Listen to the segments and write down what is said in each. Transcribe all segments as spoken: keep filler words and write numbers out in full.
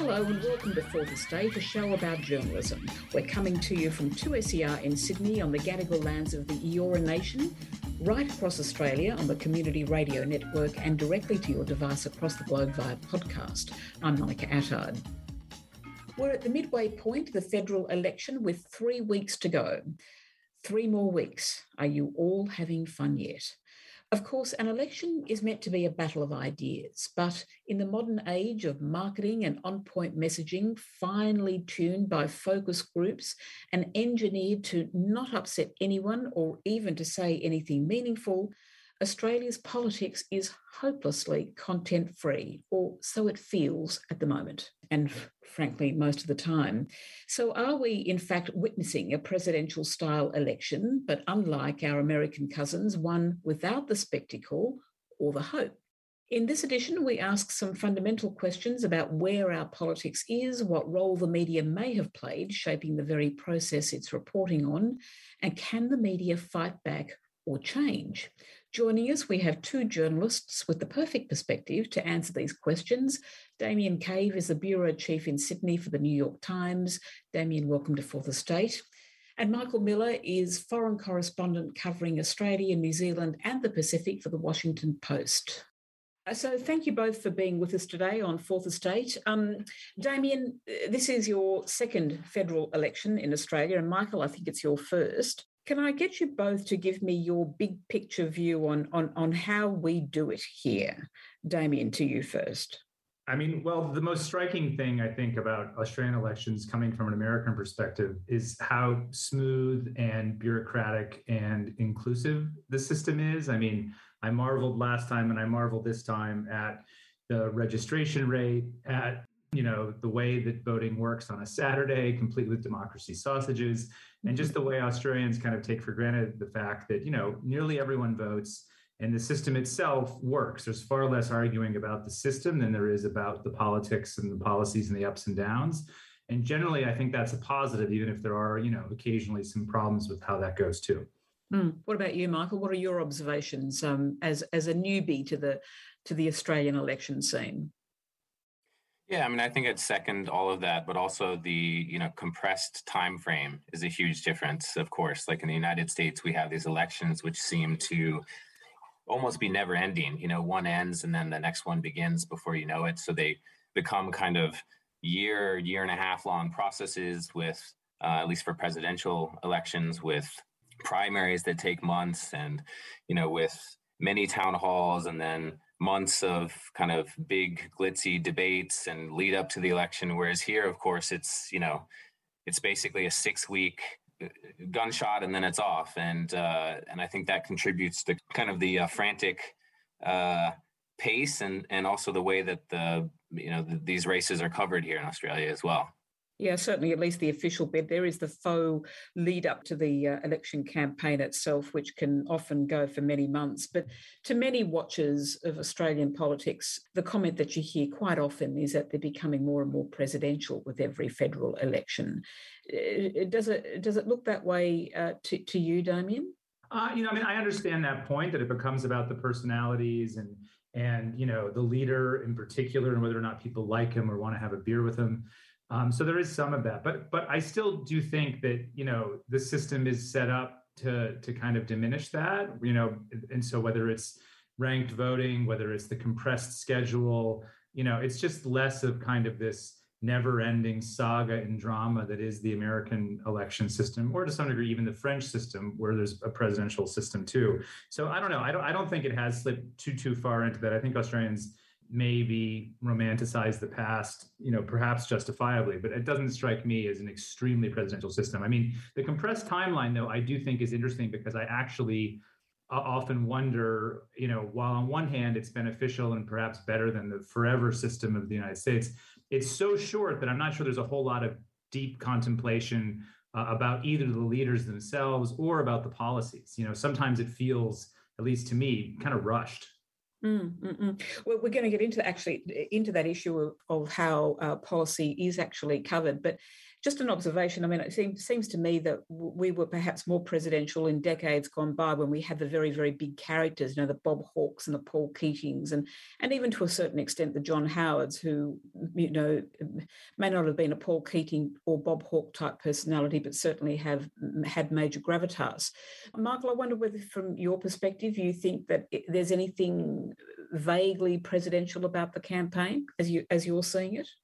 Hello and welcome to Fourth Estate, a show about journalism. We're coming to you from two S E R in Sydney on the Gadigal lands of the Eora Nation, right across Australia on the Community Radio Network and directly to your device across the globe via podcast. I'm Monica Attard. We're at the midway point of the federal election with three weeks to go. Three more weeks. Are you all having fun yet? Of course, an election is meant to be a battle of ideas, but in the modern age of marketing and on-point messaging, finely tuned by focus groups and engineered to not upset anyone or even to say anything meaningful, Australia's politics is hopelessly content-free, or so it feels at the moment, and frankly, most of the time. So are we, in fact, witnessing a presidential-style election, but unlike our American cousins, one without the spectacle or the hope? In this edition, we ask some fundamental questions about where our politics is, what role the media may have played shaping the very process it's reporting on, and can the media fight back or change? Joining us, we have two journalists with the perfect perspective to answer these questions. Damien Cave is the Bureau Chief in Sydney for the New York Times. Damien, welcome to Fourth Estate. And Michael Miller is foreign correspondent covering Australia, New Zealand and the Pacific for the Washington Post. So thank you both for being with us today on Fourth Estate. Um, Damien, this is your second federal election in Australia, and Michael, I think it's your first. Can I get you both to give me your big picture view on, on, on how we do it here? Damien, to you first. I mean, well, the most striking thing I think about Australian elections coming from an American perspective is how smooth and bureaucratic and inclusive the system is. I mean, I marveled last time and I marvel this time at the registration rate, at you know, the way that voting works on a Saturday, complete with democracy sausages, and just the way Australians kind of take for granted the fact that, you know, nearly everyone votes and the system itself works. There's far less arguing about the system than there is about the politics and the policies and the ups and downs. And generally, I think that's a positive, even if there are, you know, occasionally some problems with how that goes too. Mm. What about you, Michael? What are your observations um, as as a newbie to the to the Australian election scene? Yeah, I mean, I think I'd second all of that, but also the, you know, compressed time frame is a huge difference, of course. Like in the United States, we have these elections which seem to almost be never ending. You know, one ends and then the next one begins before you know it. So they become kind of year, year and a half long processes with, uh, at least for presidential elections, with primaries that take months and, you know, with many town halls and then months of kind of big glitzy debates and lead up to the election. Whereas here, of course, it's, you know, it's basically a six week gunshot and then it's off. And, uh, and I think that contributes to kind of the uh, frantic uh, pace and, and also the way that the, you know, the, these races are covered here in Australia as well. Yeah, certainly, at least the official bit. There is the faux lead up to the uh, election campaign itself, which can often go for many months. But to many watchers of Australian politics, the comment that you hear quite often is that they're becoming more and more presidential with every federal election. Does it does it look that way uh, to, to you, Damien? Uh, you know, I mean, I understand that point, that it becomes about the personalities and, and you know, the leader in particular and whether or not people like him or want to have a beer with him. Um, so there is some of that, but but I still do think that, you know, the system is set up to to kind of diminish that, you know, and so whether it's ranked voting, whether it's the compressed schedule, you know, it's just less of kind of this never-ending saga and drama that is the American election system, or to some degree even the French system, where there's a presidential system too. So I don't know. I don't I don't think it has slipped too too far into that. I think Australians maybe romanticize the past, you know, perhaps justifiably, but it doesn't strike me as an extremely presidential system. I mean, the compressed timeline, though, I do think is interesting because I actually uh, often wonder, you know, while on one hand it's beneficial and perhaps better than the forever system of the United States, it's so short that I'm not sure there's a whole lot of deep contemplation uh, about either the leaders themselves or about the policies. You know, sometimes it feels, at least to me, kind of rushed. Mm, mm, mm. Well, we're going to get into actually into that issue of, of how uh, policy is actually covered, but Just an observation. I mean, it seems, seems to me that we were perhaps more presidential in decades gone by when we had the very, very big characters, you know, the Bob Hawkes and the Paul Keatings, and, and even to a certain extent, the John Howards, who, you know, may not have been a Paul Keating or Bob Hawke type personality, but certainly have had major gravitas. Michael, I wonder whether from your perspective, you think that there's anything vaguely presidential about the campaign as you as you're seeing it?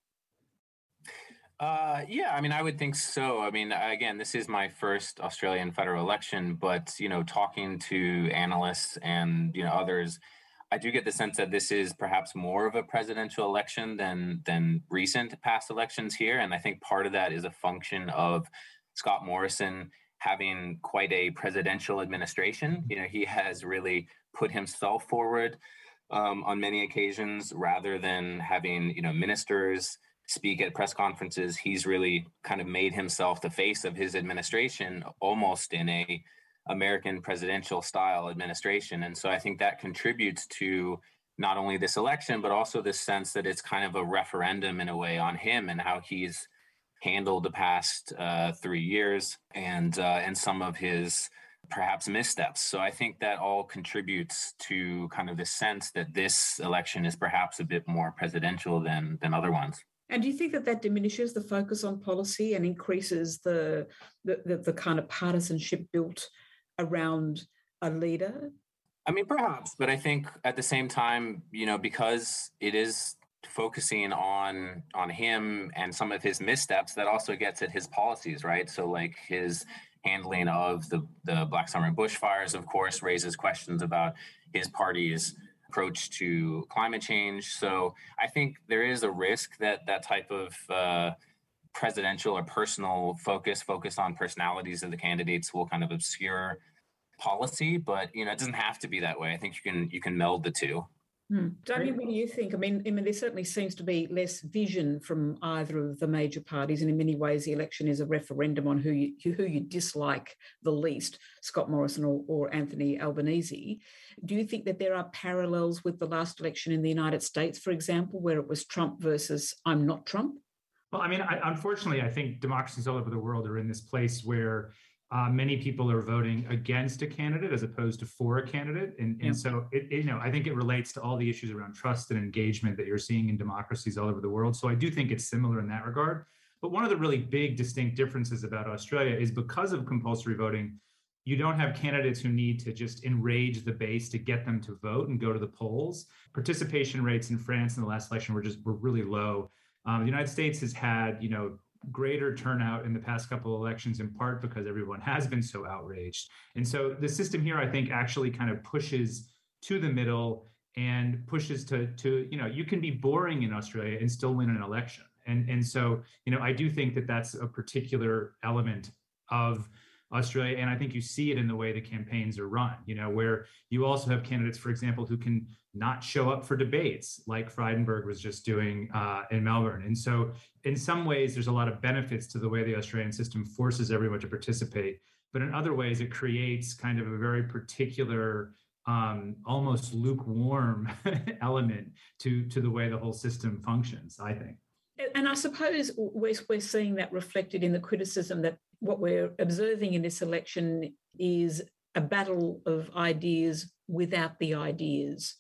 Uh, yeah, I mean, I would think so. I mean, again, this is my first Australian federal election, but, you know, talking to analysts and, you know, others, I do get the sense that this is perhaps more of a presidential election than than recent past elections here. And I think part of that is a function of Scott Morrison having quite a presidential administration. You know, he has really put himself forward um, on many occasions rather than having, you know, ministers speak at press conferences. He's really kind of made himself the face of his administration, almost in a American presidential style administration. And so I think that contributes to not only this election, but also this sense that it's kind of a referendum in a way on him and how he's handled the past uh, three years and uh, and some of his perhaps missteps. So I think that all contributes to kind of the sense that this election is perhaps a bit more presidential than than other ones. And do you think that that diminishes the focus on policy and increases the the, the, the kind of partisanship built around a leader? I mean, perhaps, but I think at the same time, you know, because it is focusing on on him and some of his missteps, that also gets at his policies, right? So like his handling of the, the Black Summer bushfires, of course, raises questions about his party's approach to climate change. So I think there is a risk that that type of uh, presidential or personal focus, focus on personalities of the candidates will kind of obscure policy. But, you know, it doesn't have to be that way. I think you can you can meld the two. Hmm. Damien, what do you think? I mean, I mean, there certainly seems to be less vision from either of the major parties, and in many ways, the election is a referendum on who you who you dislike the least, Scott Morrison or, or Anthony Albanese. Do you think that there are parallels with the last election in the United States, for example, where it was Trump versus I'm not Trump? Well, I mean, I, unfortunately, I think democracies all over the world are in this place where Uh, many people are voting against a candidate as opposed to for a candidate. And, and yeah. so, it, it, you know, I think it relates to all the issues around trust and engagement that you're seeing in democracies all over the world. So I do think it's similar in that regard. But one of the really big distinct differences about Australia is because of compulsory voting, you don't have candidates who need to just enrage the base to get them to vote and go to the polls. Participation rates in France in the last election were just were really low. Um, the United States has had, you know, greater turnout in the past couple of elections, in part because everyone has been so outraged. And so the system here, I think, actually kind of pushes to the middle and pushes to, to you know, you can be boring in Australia and still win an election. And, and so, you know, I do think that that's a particular element of Australia. And I think you see it in the way the campaigns are run, you know, where you also have candidates, for example, who can not show up for debates like Frydenberg was just doing uh, in Melbourne. And so in some ways, there's a lot of benefits to the way the Australian system forces everyone to participate. But in other ways, it creates kind of a very particular, um, almost lukewarm element to, to the way the whole system functions, I think. And I suppose we're, we're seeing that reflected in the criticism that what we're observing in this election is a battle of ideas without the ideas.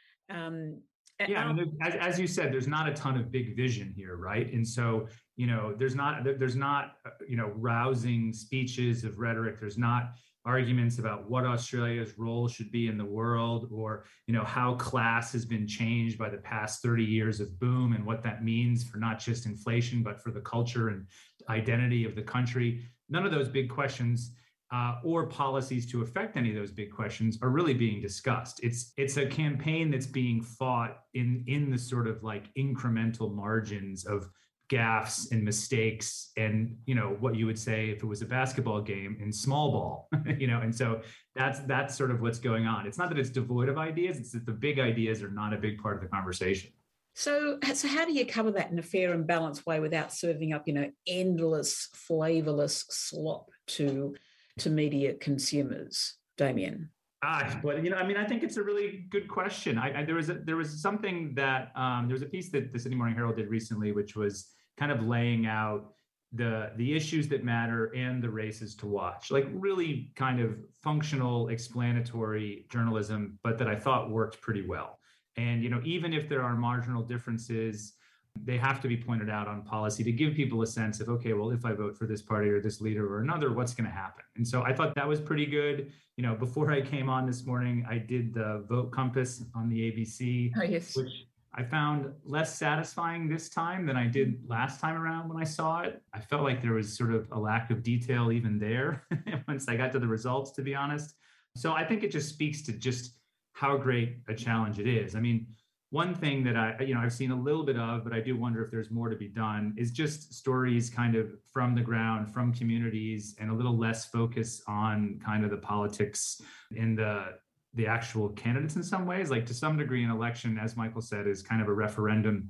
Um, yeah, and as, as you said, there's not a ton of big vision here, right? And so, you know, there's not there's not you know rousing speeches of rhetoric. There's not arguments about what Australia's role should be in the world, or you know how class has been changed by the past thirty years of boom and what that means for not just inflation but for the culture and identity of the country. None of those big questions uh, or policies to affect any of those big questions are really being discussed. It's it's a campaign that's being fought in in the sort of like incremental margins of gaffes and mistakes and, you know, what you would say if it was a basketball game in small ball, you know, and so that's that's sort of what's going on. It's not that it's devoid of ideas, it's that the big ideas are not a big part of the conversation. So, so how do you cover that in a fair and balanced way without serving up, you know, endless, flavorless slop to to media consumers, Damien? Ah, but you know, I mean, I think it's a really good question. I, I there was a, there was something that um, there was a piece that the Sydney Morning Herald did recently, which was kind of laying out the the issues that matter and the races to watch, like really kind of functional, explanatory journalism, but that I thought worked pretty well. And, you know, even if there are marginal differences, they have to be pointed out on policy to give people a sense of, okay, well, if I vote for this party or this leader or another, what's going to happen? And so I thought that was pretty good. You know, before I came on this morning, I did the Vote Compass on the A B C, oh, yes. which I found less satisfying this time than I did last time around when I saw it. I felt like there was sort of a lack of detail even there once I got to the results, to be honest. So I think it just speaks to just how great a challenge it is. I mean, one thing that I, you know, I've seen a little bit of, but I do wonder if there's more to be done, is just stories kind of from the ground, from communities, and a little less focus on kind of the politics and the the actual candidates in some ways. Like, to some degree, an election, as Michael said, is kind of a referendum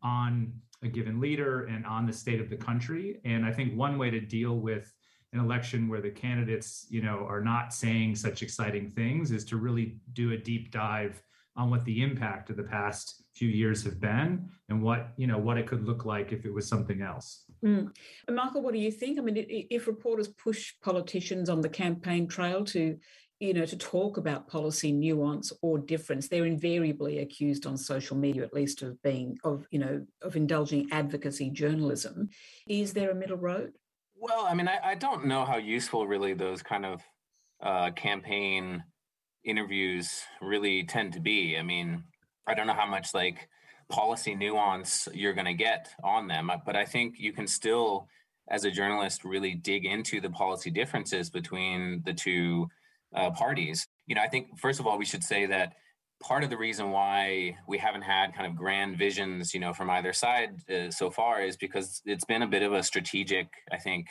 on a given leader and on the state of the country. And I think one way to deal with an election where the candidates, you know, are not saying such exciting things is to really do a deep dive on what the impact of the past few years have been and what, you know, what it could look like if it was something else. Mm. And Michael, what do you think? I mean, if reporters push politicians on the campaign trail to, you know, to talk about policy nuance or difference, they're invariably accused on social media, at least, of being, of, you know, of indulging advocacy journalism. Is there a middle road? Well, I mean, I, I don't know how useful really those kind of uh, campaign interviews really tend to be. I mean, I don't know how much like policy nuance you're going to get on them, but I think you can still, as a journalist, really dig into the policy differences between the two uh, parties. You know, I think, first of all, we should say that part of the reason why we haven't had kind of grand visions, you know, from either side uh, so far is because it's been a bit of a strategic, I think,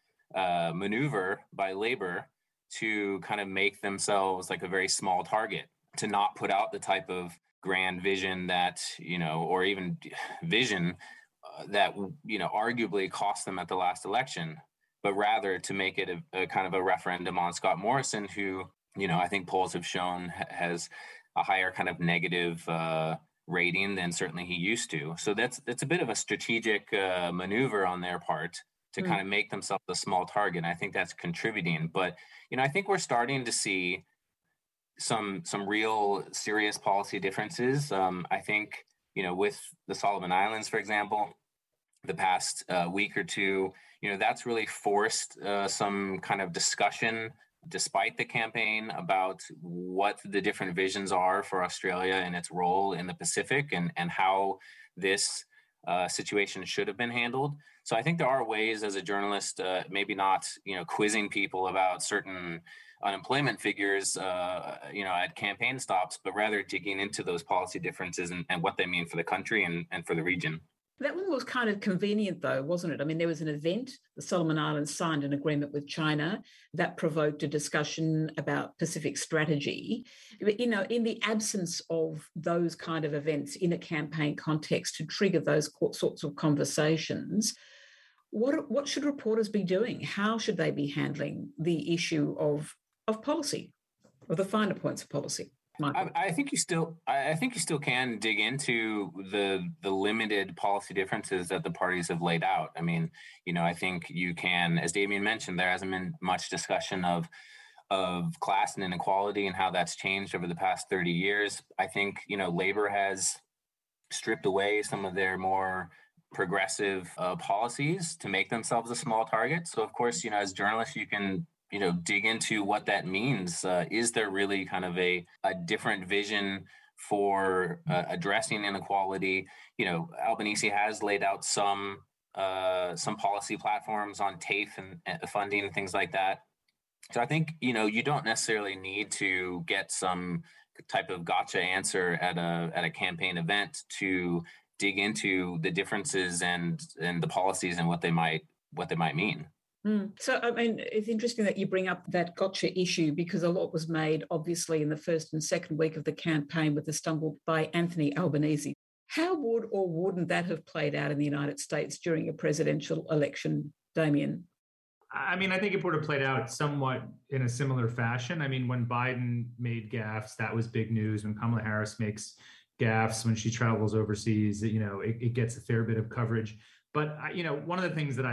uh, maneuver by Labor to kind of make themselves like a very small target, to not put out the type of grand vision that, you know, or even vision uh, that, you know, arguably cost them at the last election, but rather to make it a, a kind of a referendum on Scott Morrison, who, you know, I think polls have shown has a higher kind of negative uh, rating than certainly he used to. So that's that's a bit of a strategic uh, maneuver on their part to mm. kind of make themselves a small target. And I think that's contributing. But, you know, I think we're starting to see some some real serious policy differences. Um, I think, you know, with the Solomon Islands, for example, the past uh, week or two, you know, that's really forced uh, some kind of discussion despite the campaign about what the different visions are for Australia and its role in the Pacific, and, and how this uh, situation should have been handled. So I think there are ways as a journalist, uh, maybe not, you know, quizzing people about certain unemployment figures, uh, you know, at campaign stops, but rather digging into those policy differences and, and what they mean for the country and, and for the region. That one was kind of convenient, though, wasn't it? I mean, there was an event, the Solomon Islands signed an agreement with China that provoked a discussion about Pacific strategy. But, you know, in the absence of those kind of events in a campaign context to trigger those sorts of conversations, what, what should reporters be doing? How should they be handling the issue of, of policy, or the finer points of policy? I, I think you still, I think you still can dig into the the limited policy differences that the parties have laid out. I mean, you know, I think you can, as Damien mentioned, there hasn't been much discussion of of class and inequality and how that's changed over the past thirty years. I think, you know, Labor has stripped away some of their more progressive uh, policies to make themselves a small target. So, of course, you know, as journalists, you can, you know, dig into what that means. Uh, is there really kind of a, a different vision for uh, addressing inequality? You know, Albanese has laid out some uh, some policy platforms on TAFE and, and funding and things like that. So I think, you know, you don't necessarily need to get some type of gotcha answer at a at a campaign event to dig into the differences and and the policies and what they might what they might mean. Mm. So, I mean, it's interesting that you bring up that gotcha issue, because a lot was made, obviously, in the first and second week of the campaign with the stumble by Anthony Albanese. How would or wouldn't that have played out in the United States during a presidential election, Damien? I mean, I think it would have played out somewhat in a similar fashion. I mean, when Biden made gaffes, that was big news. When Kamala Harris makes gaffes, when she travels overseas, you know, it, it gets a fair bit of coverage. But, you know, one of the things that I've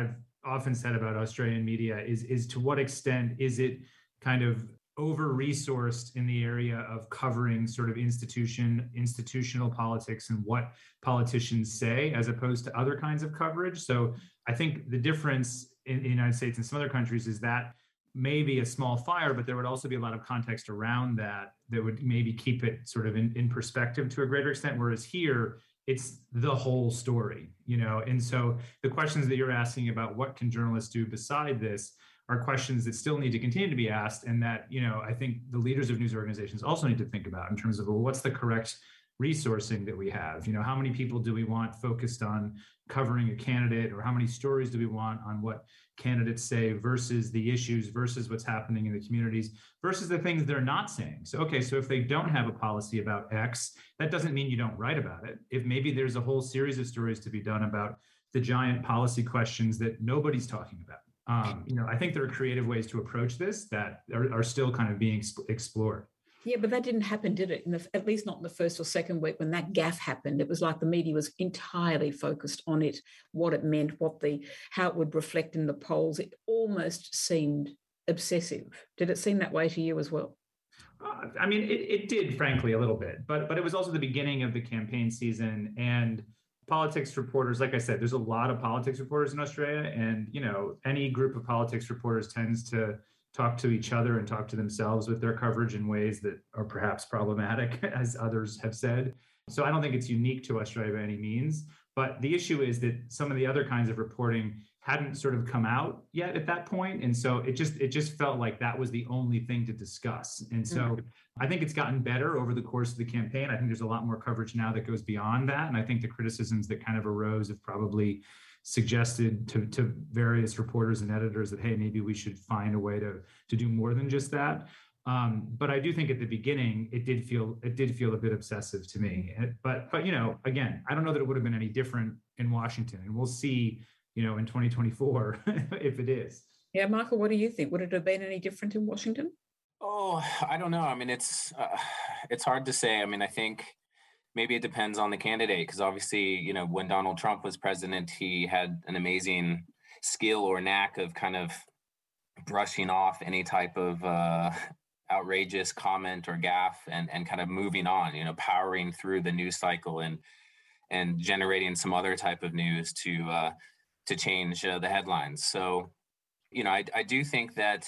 often said about Australian media is, is to what extent is it kind of over-resourced in the area of covering sort of institution, institutional politics and what politicians say, as opposed to other kinds of coverage. So I think the difference in the United States and some other countries is that maybe a small fire, but there would also be a lot of context around that that would maybe keep it sort of in, in perspective to a greater extent. Whereas here, it's the whole story, you know? And so the questions that you're asking about what can journalists do beside this are questions that still need to continue to be asked. And that, you know, I think the leaders of news organizations also need to think about in terms of, well, what's the correct resourcing that we have? You know, how many people do we want focused on covering a candidate, or how many stories do we want on what candidates say versus the issues versus what's happening in the communities versus the things they're not saying? So, okay, so if they don't have a policy about X, that doesn't mean you don't write about it. If maybe there's a whole series of stories to be done about the giant policy questions that nobody's talking about. Um, you know, I think there are creative ways to approach this that are, are still kind of being exp- explored. Yeah, but that didn't happen, did it? In the, at least not in the first or second week when that gaffe happened. It was like the media was entirely focused on it, what it meant, what the how it would reflect in the polls. It almost seemed obsessive. Did it seem that way to you as well? Uh, I mean, it, it did, frankly, a little bit, but but it was also the beginning of the campaign season, and politics reporters, like I said, there's a lot of politics reporters in Australia, and you know, any group of politics reporters tends to talk to each other and talk to themselves with their coverage in ways that are perhaps problematic, as others have said. So I don't think it's unique to Australia by any means. But the issue is that some of the other kinds of reporting hadn't sort of come out yet at that point. And so it just it just felt like that was the only thing to discuss. And so mm-hmm. I think it's gotten better over the course of the campaign. I think there's a lot more coverage now that goes beyond that. And I think the criticisms that kind of arose have probably suggested to, to various reporters and editors that, hey, maybe we should find a way to, to do more than just that. Um, but I do think at the beginning, it did feel it did feel a bit obsessive to me. But, but you know, again, I don't know that it would have been any different in Washington. And we'll see, you know, in twenty twenty-four, if it is. Yeah, Michael, what do you think? Would it have been any different in Washington? Oh, I don't know. I mean, it's uh, it's hard to say. I mean, I think maybe it depends on the candidate, because obviously, you know, when Donald Trump was president, he had an amazing skill or knack of kind of brushing off any type of uh, outrageous comment or gaffe and, and kind of moving on, you know, powering through the news cycle and and generating some other type of news to uh, to change uh, the headlines. So, you know, I, I do think that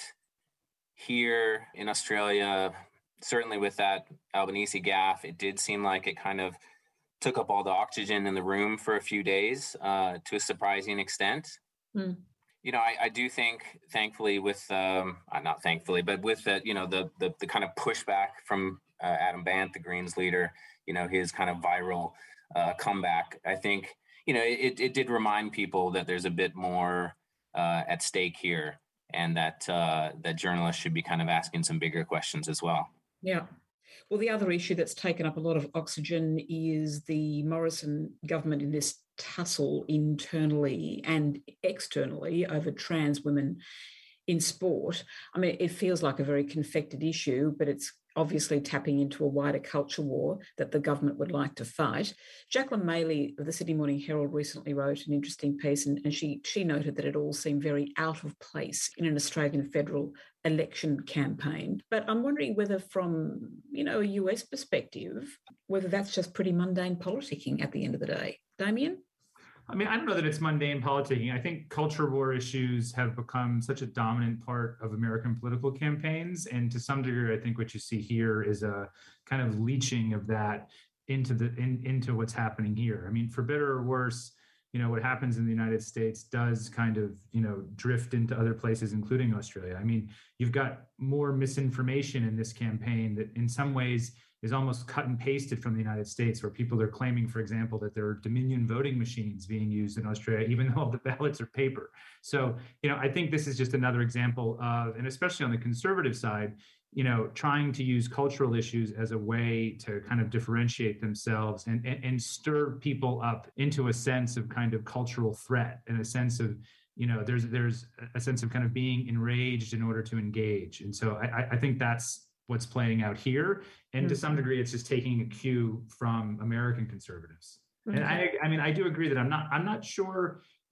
here in Australia, certainly with that Albanese gaffe, it did seem like it kind of took up all the oxygen in the room for a few days uh, to a surprising extent. Mm. You know, I, I do think, thankfully, with um, not thankfully, but with the, you know, the the, the kind of pushback from uh, Adam Bandt, the Greens leader, you know, his kind of viral uh, comeback, I think, you know, it, it did remind people that there's a bit more uh, at stake here, and that uh, that journalists should be kind of asking some bigger questions as well. Yeah. Well, the other issue that's taken up a lot of oxygen is the Morrison government in this tussle internally and externally over trans women in sport. I mean, it feels like a very confected issue, but it's obviously tapping into a wider culture war that the government would like to fight. Jacqueline Maley of the Sydney Morning Herald recently wrote an interesting piece, and, and she, she noted that it all seemed very out of place in an Australian federal election campaign. But I'm wondering whether from, you know, a U S perspective, whether that's just pretty mundane politicking at the end of the day. Damien? I mean, I don't know that it's mundane politicking. I think culture war issues have become such a dominant part of American political campaigns. And to some degree, I think what you see here is a kind of leaching of that into the in, into what's happening here. I mean, for better or worse, you know, what happens in the United States does kind of, you know, drift into other places, including Australia. I mean, you've got more misinformation in this campaign that in some ways is almost cut and pasted from the United States, where people are claiming, for example, that there are Dominion voting machines being used in Australia, even though all the ballots are paper. So, you know, I think this is just another example of, and especially on the conservative side, you know, trying to use cultural issues as a way to kind of differentiate themselves and, and, and stir people up into a sense of kind of cultural threat and a sense of, you know, there's there's a sense of kind of being enraged in order to engage. And so I, I think that's what's playing out here. And mm-hmm. to some degree, it's just taking a cue from American conservatives. Mm-hmm. And I, I mean, I do agree that I'm not, I'm not sure,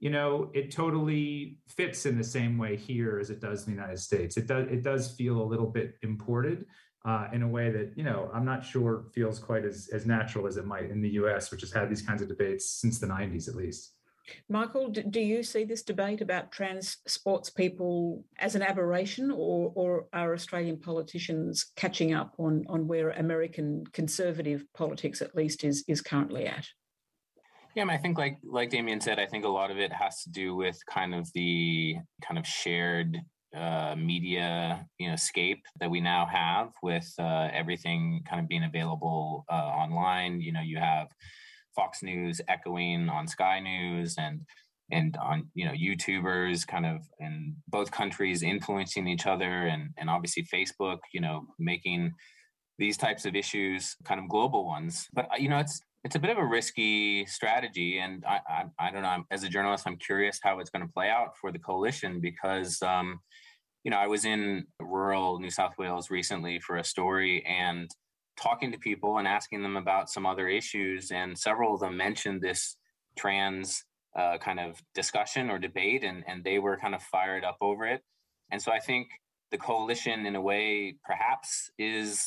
you know, it totally fits in the same way here as it does in the United States. It does it does feel a little bit imported uh, in a way that, you know, I'm not sure feels quite as, as natural as it might in the U S, which has had these kinds of debates since the nineties at least. Michael, do you see this debate about trans sports people as an aberration, or, or are Australian politicians catching up on, on where American conservative politics at least is, is currently at? Yeah, I, mean, I think like like Damien said, I think a lot of it has to do with kind of the kind of shared uh, media, you know, scape that we now have with uh, everything kind of being available uh, online. You know, you have Fox News echoing on Sky News and and on, you know, YouTubers kind of in both countries influencing each other, and and obviously Facebook, you know, making these types of issues kind of global ones. But, you know, it's it's a bit of a risky strategy. And I I, I don't know, I'm, as a journalist, I'm curious how it's going to play out for the coalition because, um, you know, I was in rural New South Wales recently for a story and talking to people and asking them about some other issues. And several of them mentioned this trans uh, kind of discussion or debate, and, and they were kind of fired up over it. And so I think the coalition, in a way, perhaps is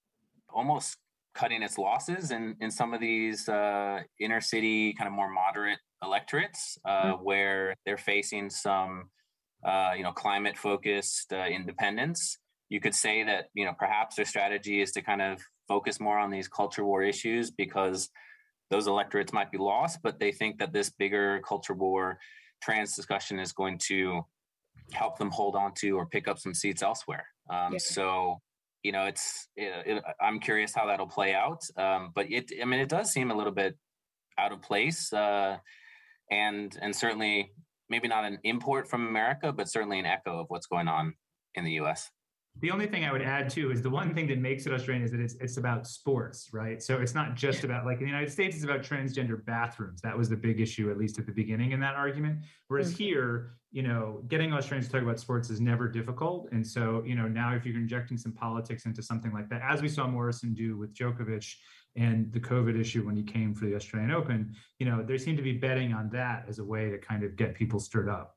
almost cutting its losses in, in some of these uh, inner city kind of more moderate electorates uh, mm-hmm. where they're facing some, uh, you know, climate focused uh, independents. You could say that, you know, perhaps their strategy is to kind of focus more on these culture war issues because those electorates might be lost, but they think that this bigger culture war trans discussion is going to help them hold on to or pick up some seats elsewhere. Um, yeah. So, you know, it's, it, it, I'm curious how that'll play out. Um, but it, I mean, it does seem a little bit out of place uh, and, and certainly maybe not an import from America, but certainly an echo of what's going on in the U S. The only thing I would add too is the one thing that makes it Australian is that it's it's about sports, right? So it's not just about, like in the United States, it's about transgender bathrooms. That was the big issue, at least at the beginning in that argument. Whereas mm-hmm. here, you know, getting Australians to talk about sports is never difficult. And so, you know, now if you're injecting some politics into something like that, as we saw Morrison do with Djokovic and the COVID issue when he came for the Australian Open, you know, they seem to be betting on that as a way to kind of get people stirred up.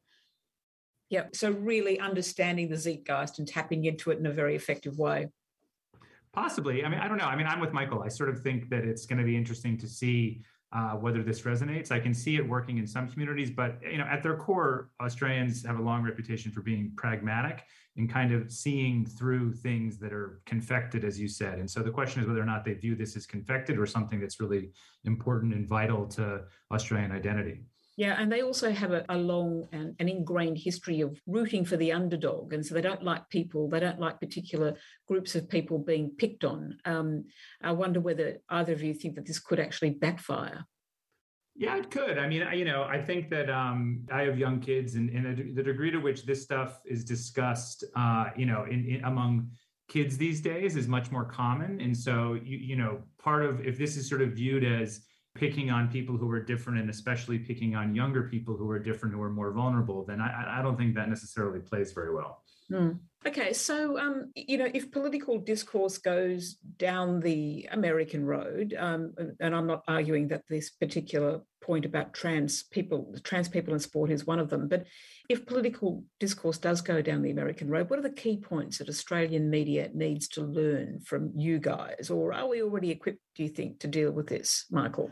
Yeah, so really understanding the Zeitgeist and tapping into it in a very effective way. Possibly. I mean, I don't know. I mean, I'm with Michael. I sort of think that it's going to be interesting to see uh, whether this resonates. I can see it working in some communities, but, you know, at their core, Australians have a long reputation for being pragmatic and kind of seeing through things that are confected, as you said. And so the question is whether or not they view this as confected or something that's really important and vital to Australian identity. Yeah, and they also have a, a long and an ingrained history of rooting for the underdog. And so they don't like people, they don't like particular groups of people being picked on. Um, I wonder whether either of you think that this could actually backfire. Yeah, it could. I mean, I, you know, I think that um, I have young kids, and, and the degree to which this stuff is discussed, uh, you know, in, in among kids these days is much more common. And so, you, you know, part of, if this is sort of viewed as picking on people who are different, and especially picking on younger people who are different, who are more vulnerable, then I, I don't think that necessarily plays very well. Mm. Okay, so, um, you know, if political discourse goes down the American road, um, and I'm not arguing that this particular point about trans people, trans people in sport is one of them, but if political discourse does go down the American road, what are the key points that Australian media needs to learn from you guys? Or are we already equipped, do you think, to deal with this, Michael?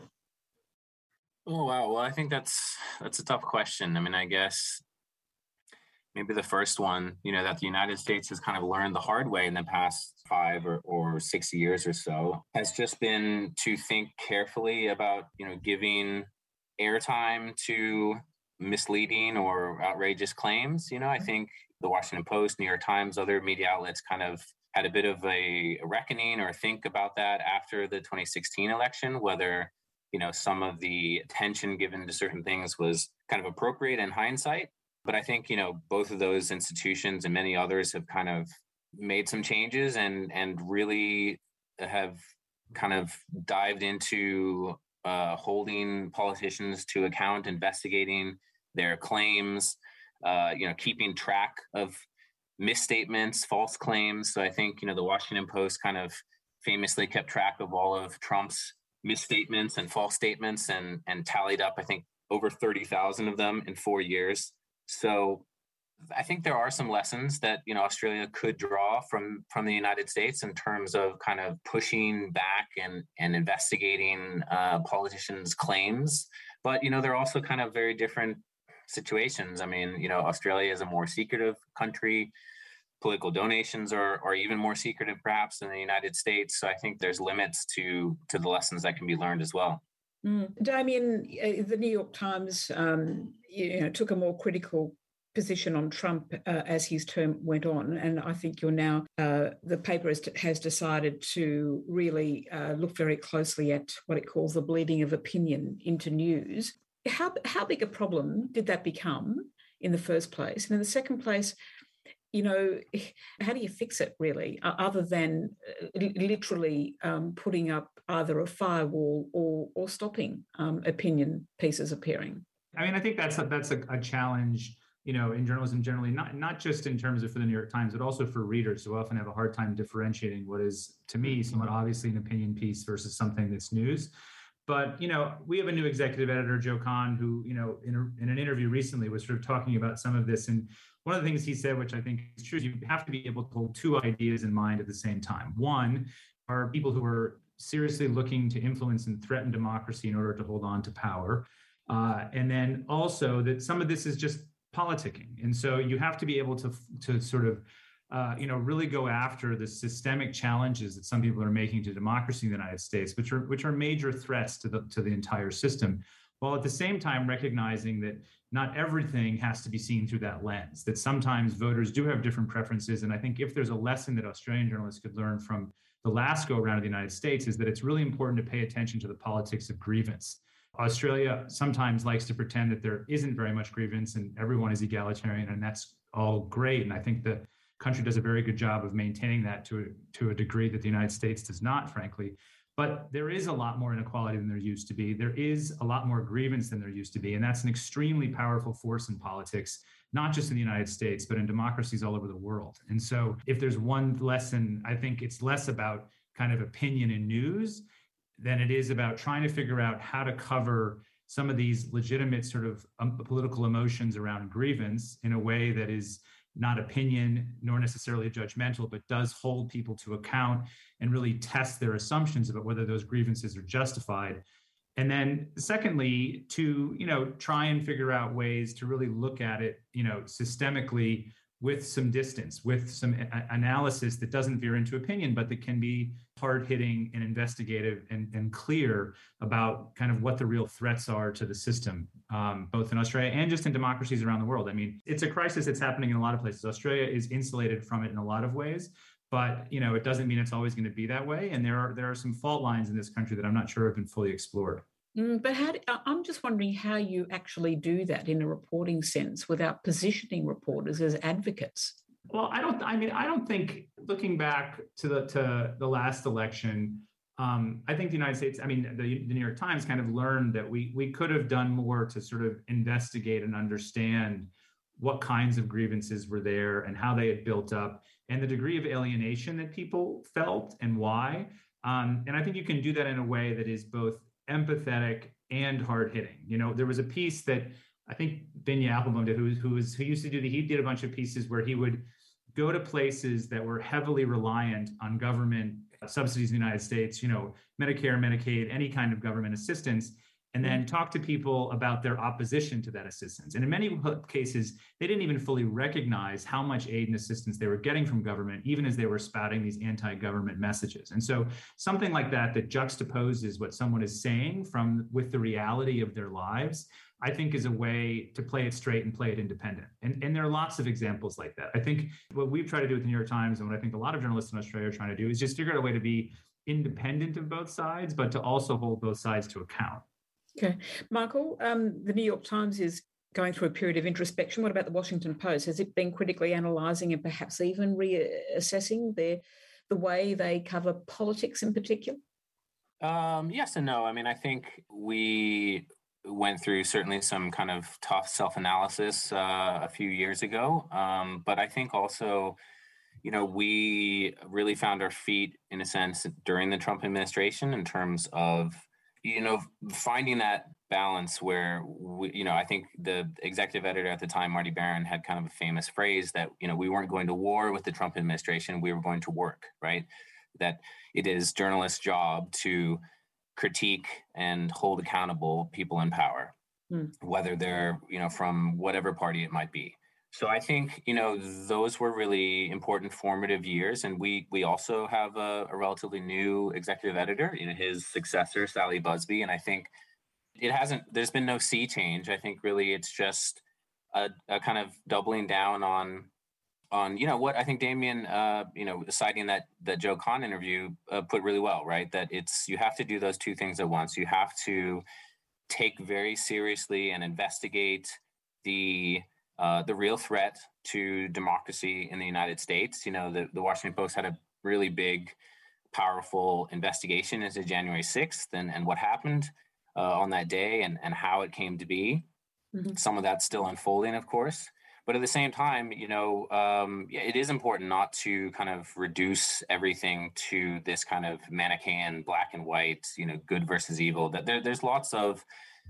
Oh, wow. Well, I think that's that's a tough question. I mean, I guess maybe the first one, you know, that the United States has kind of learned the hard way in the past five or, or six years or so has just been to think carefully about, you know, giving airtime to misleading or outrageous claims. You know, I think the Washington Post, New York Times, other media outlets kind of had a bit of a reckoning or think about that after the twenty sixteen election, whether, you know, some of the attention given to certain things was kind of appropriate in hindsight. But I think, you know, both of those institutions and many others have kind of made some changes and and really have kind of dived into uh, holding politicians to account, investigating their claims, uh, you know, keeping track of misstatements, false claims. So I think, you know, the Washington Post kind of famously kept track of all of Trump's misstatements and false statements and and tallied up, I think, over thirty thousand of them in four years. So I think there are some lessons that, you know, Australia could draw from from the United States in terms of kind of pushing back and and investigating uh, politicians' claims. But, you know, they're also kind of very different situations. I mean, you know, Australia is a more secretive country. Political donations are are even more secretive, perhaps, than the United States. So I think there's limits to to the lessons that can be learned as well. Mm. Damien, uh, the New York Times, um, you know, took a more critical position on Trump uh, as his term went on, and I think you're now uh, the paper has, has decided to really uh, look very closely at what it calls the bleeding of opinion into news. How how big a problem did that become in the first place, and in the second place, you know, how do you fix it really, uh, other than uh, literally um, putting up either a firewall or or stopping um, opinion pieces appearing? I mean, I think that's a, that's a, a challenge, you know, in journalism generally, not not just in terms of for the New York Times, but also for readers who often have a hard time differentiating what is, to me, somewhat obviously an opinion piece versus something that's news. But, you know, we have a new executive editor, Joe Kahn, who, you know, in, a, in an interview recently was sort of talking about some of this. And one of the things he said, which I think is true, is you have to be able to hold two ideas in mind at the same time. One are people who are seriously looking to influence and threaten democracy in order to hold on to power. Uh, and then also that some of this is just politicking. And so you have to be able to, to sort of, uh, you know, really go after the systemic challenges that some people are making to democracy in the United States, which are which are major threats to the to the entire system, while at the same time recognizing that not everything has to be seen through that lens, that sometimes voters do have different preferences. And I think if there's a lesson that Australian journalists could learn from the last go around of the United States is that it's really important to pay attention to the politics of grievance. Australia sometimes likes to pretend that there isn't very much grievance and everyone is egalitarian, and that's all great. And I think the country does a very good job of maintaining that to a, to a degree that the United States does not, frankly. But there is a lot more inequality than there used to be. There is a lot more grievance than there used to be. And that's an extremely powerful force in politics, not just in the United States, but in democracies all over the world. And so if there's one lesson, I think it's less about kind of opinion and news than it is about trying to figure out how to cover some of these legitimate sort of um, political emotions around grievance in a way that is not opinion nor necessarily judgmental, but does hold people to account and really test their assumptions about whether those grievances are justified. And then secondly, to, you know, try and figure out ways to really look at it, you know, systemically with some distance, with some a- analysis that doesn't veer into opinion, but that can be hard-hitting and investigative and, and clear about kind of what the real threats are to the system, um, both in Australia and just in democracies around the world. I mean, it's a crisis that's happening in a lot of places. Australia is insulated from it in a lot of ways, but, you know, it doesn't mean it's always going to be that way. And there are there are some fault lines in this country that I'm not sure have been fully explored. Mm, but how do, I'm just wondering how you actually do that in a reporting sense without positioning reporters as advocates. Well, I don't. I mean, I don't think. Looking back to the to the last election, um, I think the United States. I mean, the, the New York Times kind of learned that we we could have done more to sort of investigate and understand what kinds of grievances were there and how they had built up, and the degree of alienation that people felt and why. Um, and I think you can do that in a way that is both empathetic and hard-hitting. You know, there was a piece that I think Binya Applebaum did, who, who was who used to do the, he did a bunch of pieces where he would go to places that were heavily reliant on government subsidies in the United States, you know, Medicare, Medicaid, any kind of government assistance, and then talk to people about their opposition to that assistance. And in many cases, they didn't even fully recognize how much aid and assistance they were getting from government, even as they were spouting these anti-government messages. And so something like that, that juxtaposes what someone is saying from with the reality of their lives, I think is a way to play it straight and play it independent. And, and there are lots of examples like that. I think what we've tried to do with the New York Times and what I think a lot of journalists in Australia are trying to do is just figure out a way to be independent of both sides, but to also hold both sides to account. Okay. Michael, um, the New York Times is going through a period of introspection. What about the Washington Post? Has it been critically analysing and perhaps even reassessing their, the way they cover politics in particular? Um, yes and no. I mean, I think we went through certainly some kind of tough self-analysis uh, a few years ago. Um, but I think also, you know, we really found our feet, in a sense, during the Trump administration in terms of, you know, finding that balance where we, you know, I think the executive editor at the time, Marty Baron, had kind of a famous phrase that, you know, we weren't going to war with the Trump administration, we were going to work, right? That it is journalists' job to critique and hold accountable people in power, mm. whether they're, you know, from whatever party it might be. So I think, you know, those were really important formative years. And we we also have a, a relatively new executive editor, you know, his successor, Sally Busby. And I think it hasn't, there's been no sea change. I think really it's just a, a kind of doubling down on, on, you know, what I think Damien, uh, you know, citing that, that Joe Kahn interview uh, put really well, right? That it's, you have to do those two things at once. You have to take very seriously and investigate the, uh, the real threat to democracy in the United States. You know, the, the Washington Post had a really big, powerful investigation into January sixth and, and what happened uh, on that day and, and how it came to be. Mm-hmm. Some of that's still unfolding, of course. But at the same time, you know, um, it is important not to kind of reduce everything to this kind of Manichaean black and white, you know, good versus evil. That there, there's lots of,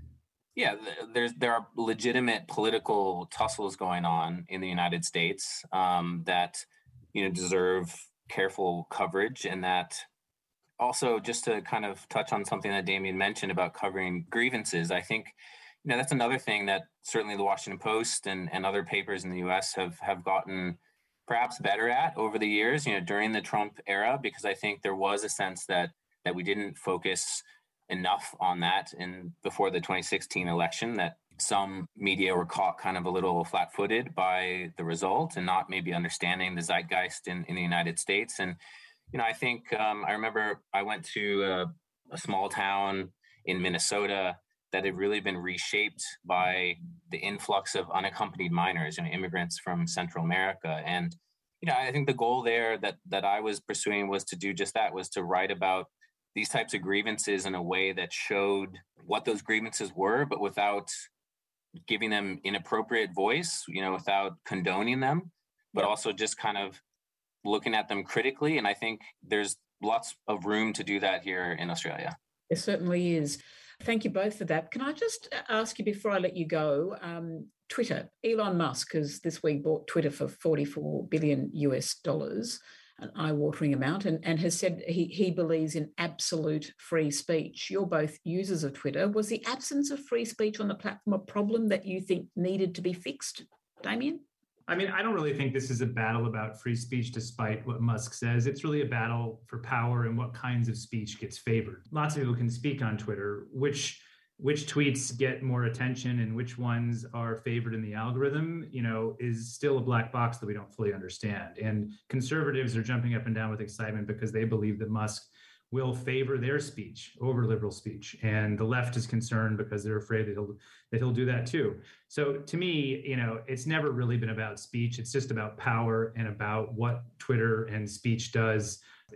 yeah, there's there are legitimate political tussles going on in the United States um, that, you know, deserve careful coverage, and that also, just to kind of touch on something that Damien mentioned about covering grievances, I think, you know, that's another thing that certainly the Washington Post and, and other papers in the U S have have gotten perhaps better at over the years, you know, during the Trump era, because I think there was a sense that that we didn't focus enough on that in before the twenty sixteen election, that some media were caught kind of a little flat-footed by the result and not maybe understanding the zeitgeist in, in the United States. And, you know, I think um, I remember I went to a, a small town in Minnesota that had really been reshaped by the influx of unaccompanied minors and immigrants from Central America. And, you know, I think the goal there that that I was pursuing was to do just that, was to write about these types of grievances in a way that showed what those grievances were, but without giving them inappropriate voice, you know, without condoning them, but also just kind of looking at them critically. And I think there's lots of room to do that here in Australia. There certainly is. Thank you both for that. Can I just ask you before I let you go, um, Twitter, Elon Musk has this week bought Twitter for forty-four billion U S dollars, an eye-watering amount, and, and has said he, he believes in absolute free speech. You're both users of Twitter. Was the absence of free speech on the platform a problem that you think needed to be fixed, Damien? I mean, I don't really think this is a battle about free speech, despite what Musk says. It's really a battle for power and what kinds of speech gets favored. Lots of people can speak on Twitter. Which which tweets get more attention and which ones are favored in the algorithm, you know, is still a black box that we don't fully understand. And conservatives are jumping up and down with excitement because they believe that Musk will favor their speech over liberal speech. And the left is concerned because they're afraid that he'll that he'll do that too. So to me, you know, it's never really been about speech. It's just about power and about what Twitter and speech does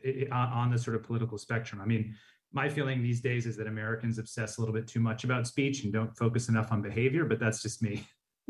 on the sort of political spectrum. I mean, my feeling these days is that Americans obsess a little bit too much about speech and don't focus enough on behavior, but that's just me.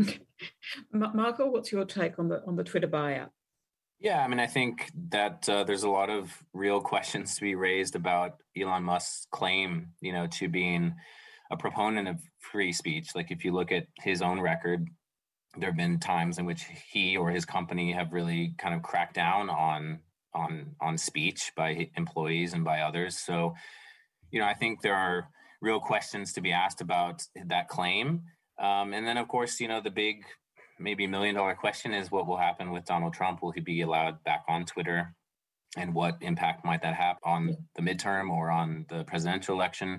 Michael, what's your take on the on the Twitter buyout? Yeah, I mean, I think that uh, there's a lot of real questions to be raised about Elon Musk's claim, you know, to being a proponent of free speech. Like, if you look at his own record, there have been times in which he or his company have really kind of cracked down on on on speech by employees and by others. So, you know, I think there are real questions to be asked about that claim. Um, and then, of course, you know, the big maybe million dollar question is what will happen with Donald Trump? Will he be allowed back on Twitter? And what impact might that have on the midterm or on the presidential election?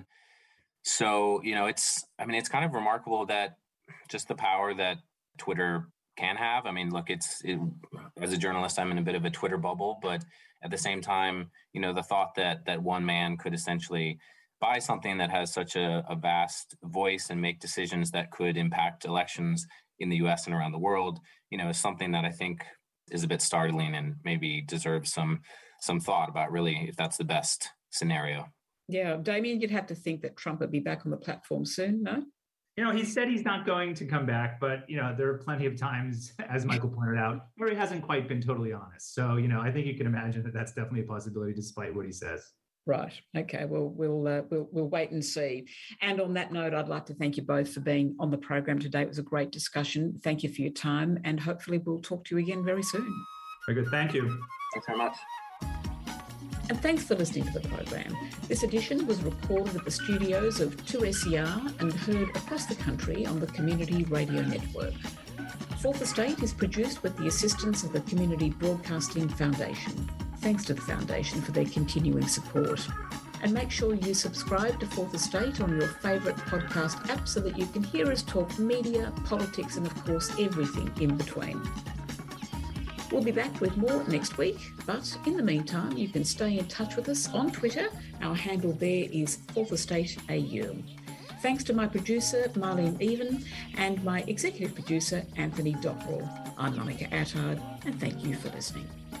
So, you know, it's, I mean, it's kind of remarkable that just the power that Twitter can have. I mean, look, it's, it, as a journalist, I'm in a bit of a Twitter bubble, but at the same time, you know, the thought that that one man could essentially buy something that has such a, a vast voice and make decisions that could impact elections in the U S and around the world, you know, is something that I think is a bit startling and maybe deserves some some thought about really if that's the best scenario. Yeah, Damien, you'd have to think that Trump would be back on the platform soon, no? You know, he said he's not going to come back, but, you know, there are plenty of times, as Michael pointed out, where he hasn't quite been totally honest. So, you know, I think you can imagine that that's definitely a possibility despite what he says. Right. Okay. Well, we'll uh, we'll we'll wait and see. And on that note, I'd like to thank you both for being on the program today. It was a great discussion. Thank you for your time, and hopefully we'll talk to you again very soon. Very good. Thank you. Thanks very much. And thanks for listening to the program. This edition was recorded at the studios of two S E R and heard across the country on the Community Radio Network. Fourth Estate is produced with the assistance of the Community Broadcasting Foundation. Thanks to the Foundation for their continuing support. And make sure you subscribe to Fourth Estate on your favourite podcast app so that you can hear us talk media, politics, and of course everything in between. We'll be back with more next week, but in the meantime, you can stay in touch with us on Twitter. Our handle there is Fourth Estate A U. Thanks to my producer, Marlene Even, and my executive producer, Anthony Dockrell. I'm Monica Attard, and thank you for listening.